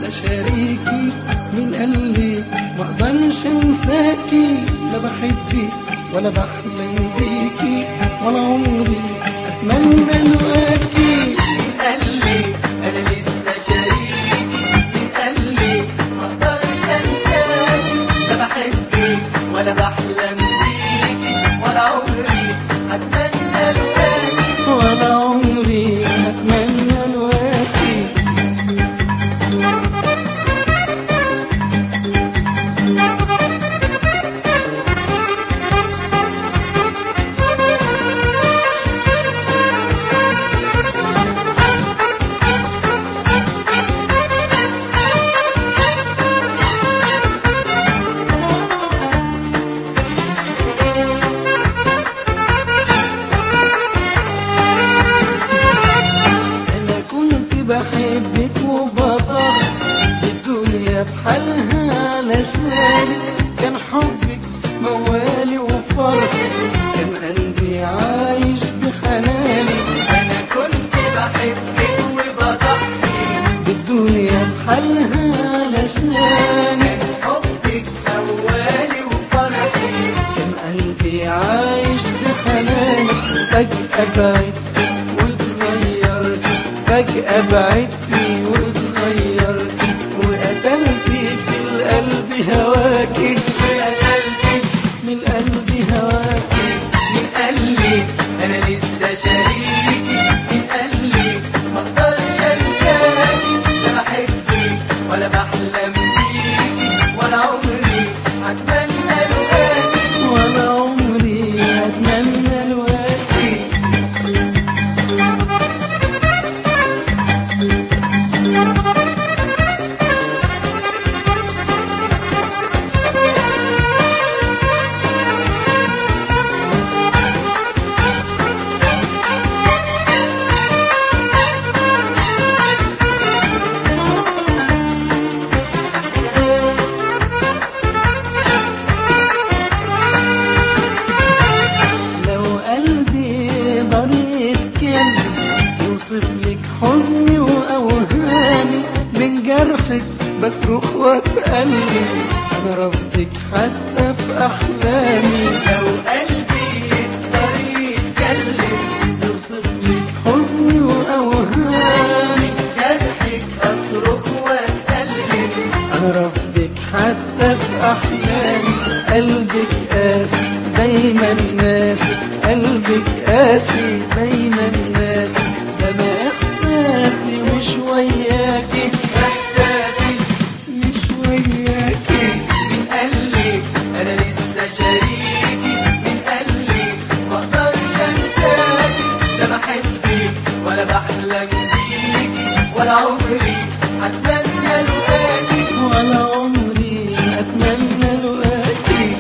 شريكي من قلبي مقدرش انساكي، لا بحبك ولا بحلم بيكي ولا عمري اتمنى لقاكي. من قلبي انا لسه شريكي، من قلبي مقدرش انساكي، لا بحبك ولا بحلم بيكي ولا عمري اتمنى لقاكي، ولا عمري اتمنى لقاكي. بحبك وبضحك الدنيا بحالها علشانك، كان حبك موالي وفرحي، كان قلبي عايش بحنانك. انا كنت بحبك وبضحك الدنيا بحالها علشانك، كان حبك موالي وفرحي، كان قلبي عايش بحنانك. فجأة بعدتي واتغيرتي، فجأة بعدتي واتغيرتي، وقتلتي في القلب هواكي، وقتلتي من قلبي هواكي. من قلبي انا لسه شريكي، من قلبي مقدرش انساكي، لا بحبك ولا بحلم بيكي ولا عمري اتمنى لقاكي، ولا عمري اتمنى لقاكي. يوصفلك حزني وأوهامي، من جرحك بصرخ واتألم، أنا رفضك حتى في أحلامي. لو قلبي يقدر يتكلم يوصفلك حزني وأوهامي، من جرحك أصرخ وأتألم، أنا رفضك حتى في أحلامي. قلبك قاسي دايما ناسي، قلبك قاسي دايما ناسي، ده أنا إحساسي مش وياكي، إحساسي مش وياكي. من قلبي أنا لسه شريكي، من قلبي مقدرش أنساكي، لا بحبك ولا بحلم بيكي ولا عمري أتمنى لقاكي، ولا عمري أتمنى لقاكي.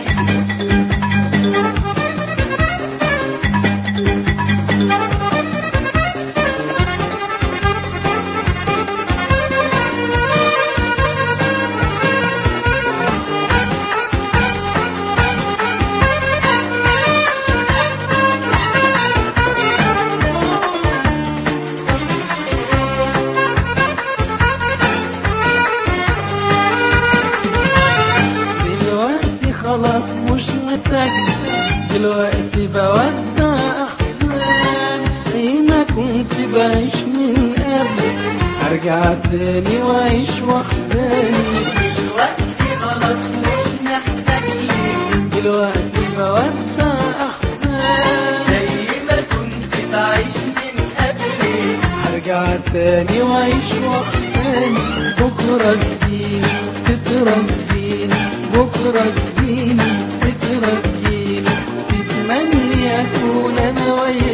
خلاص مش محتاجني دلوقتي، بودع أحزان زي ما كنت بعيش من قبل، هرجع تاني وأعيش وحداني. دلوقتي خلاص مش محتاجني، دلوقتي بودع أحزان زي ما كنت بعيش من قبل، هرجع تاني وأعيش وحداني. بكرة تجيني تترديني، بكرة تجيني تترديني، تتمني أكون أنا وياك.